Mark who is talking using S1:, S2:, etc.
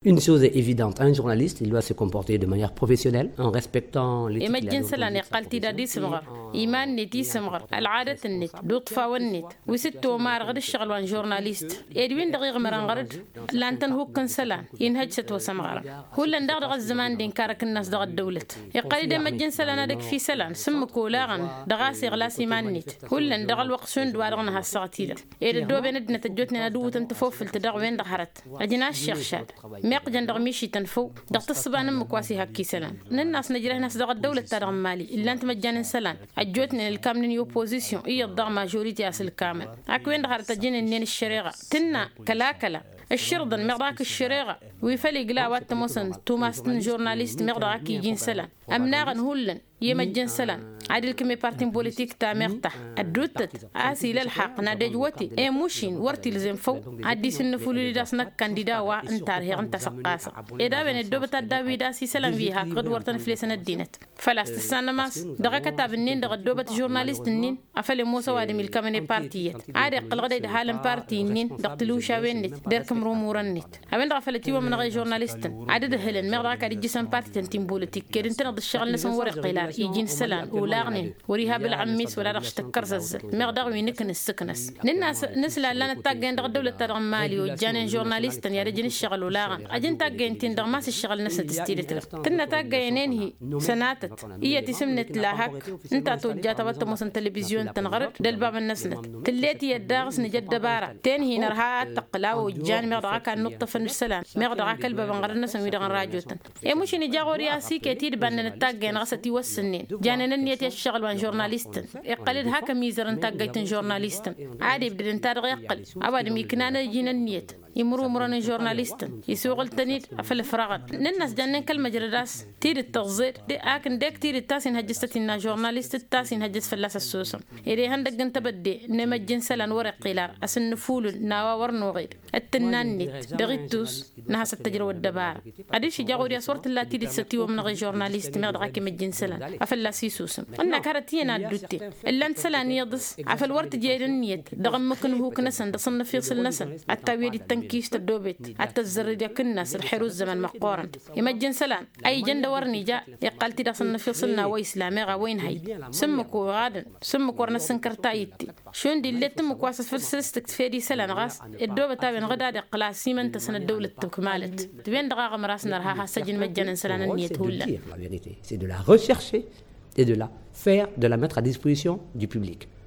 S1: Une chose est évidente, un journaliste, il doit se comporter de manière professionnelle en respectant l'éthique.
S2: إمجن سلان قالتي دادي سمغر إيمان نتي سمغر العادة النت لطفا والنت وست ومار غد الشغل وان جورناليست إدوين دقيق مران غرد لانتن هو كن سلان ينهج ستو سمغر هولا ندغ الزمان دين كارك الناس دغ الدولة يقالي دا مجن سلان هذاك في سلان سمكو لاغن دغاسي غلاسي مان نت هولا ندغ الوقت سون دوارغن هالساعتيدا إذا دو بين دنا تجوتنا ندو تنتفوف التدغ وين دحرت أجناش الشيخ شاد ميق جندغ ميشي تنفو دغت الصبان مكواسي هكي سلان الناس نجري ناس دغ الدولة تدغ مالي إلا أنت مجان سلان أجوتنا الكامل يوبوزيسيون إيه الضغ ماجوريتي أصل كامل أكوين دحرت تجين النين الشريعة تنا كلا الشرطة مغراك الشريعة ويفلي قلاوات موسن توماس جورناليست مغراك يجين سلان أمناغن هولن يمجن سلان عادل كمي بارتين بوليتيك تاميرتا الدوتت آسي للحق نادجوتي اي موشين ورتي لزم فو عادي سنفولي داسنا كانديدا وا انتار هي انت سقاسا ادا بين الدوبتا داويدا سي سلام فيها قد ورتن فليسن الدينت فلاست السنه ماس دغه كتاب النين دغه دوبت جورناليست النين افلي موسى وادي ميل كامني بارتيات عادي قلغدي حالن بارتي النين دقتلو شاوينت ديركم رومورنت امن دغه فلتي ومن غي جورناليست عدد هلن مغدا كدي جسم بارتي تنتيم بوليتيك كيرن تنض الشغل نسن ورق قيلار يجين سلان ولاغنين وريها بالعميس ولا رغش تكرزز مغدا وينكن السكنس الناس نسلا لنا تاغين دغ دوله تاغ مالي وجانين جورناليست يا رجل الشغل ولاغن اجن تاغين تين دغ ماس الشغل نس تستيرت تنا تاغينين هي سناتت هي تسمنت لاهك انت توجات وقت مسن تلفزيون تنغرد دلباب النسنت تليتي الدارس نجد دبارة تنهي نرها تقلاو جان مغدا كان نقطه في السلام مغدا كلب بنغرنا سمي دغ راجوتن اي مش نجاغو رياسي كتير بان تاغين غستي وسنين جانن نيتي الشغل وان جورناليست يقلد هكا ميزر انت قيتن جورناليست عادي بدل انت يقل ابد ميكنانا يجينا النيت يمروا مرنا جورناليست يسوق التنيت افل فراغ الناس جنن كلمه جرداس تير التغزير دي اكن ديك تير التاسين هجستنا جورناليست التاسين هجس فلاس السوسم اذا هندق انت بدي نمجن سلان ورق قيلار اسن فول ناوا ورنو غير التنانيت دغيتوس نهاس التجربه الدبار اديش جاغوريا صورت لا تير ستي ومن غير جورناليست ما دغاك مجن سلان افلا سيسوسم انا كارتينا دوتي الا انت سلان يضس عفل ورت جيرن نيت دغم مكن هو كنسن دصن فيصل نسن التاويد التنكيش تدوبت حتى الزرد الناس الحرو الزمن مقارن يمجن سلان اي جند ورني جاء يقالتي دصن فيصلنا واسلامي وين هي سمكو غادن سمكو ورنا سنكرتايتي شون دي اللي تم كواس فرسستك تفيدي سلان غاس الدوبه تابن غدا قلاسي من تسن الدوله تكمالت تبين دغاغ مراسنا رها سجن مجن سلان النيت هولا
S1: C'est de la rechercher et de la faire, de la mettre à disposition du public.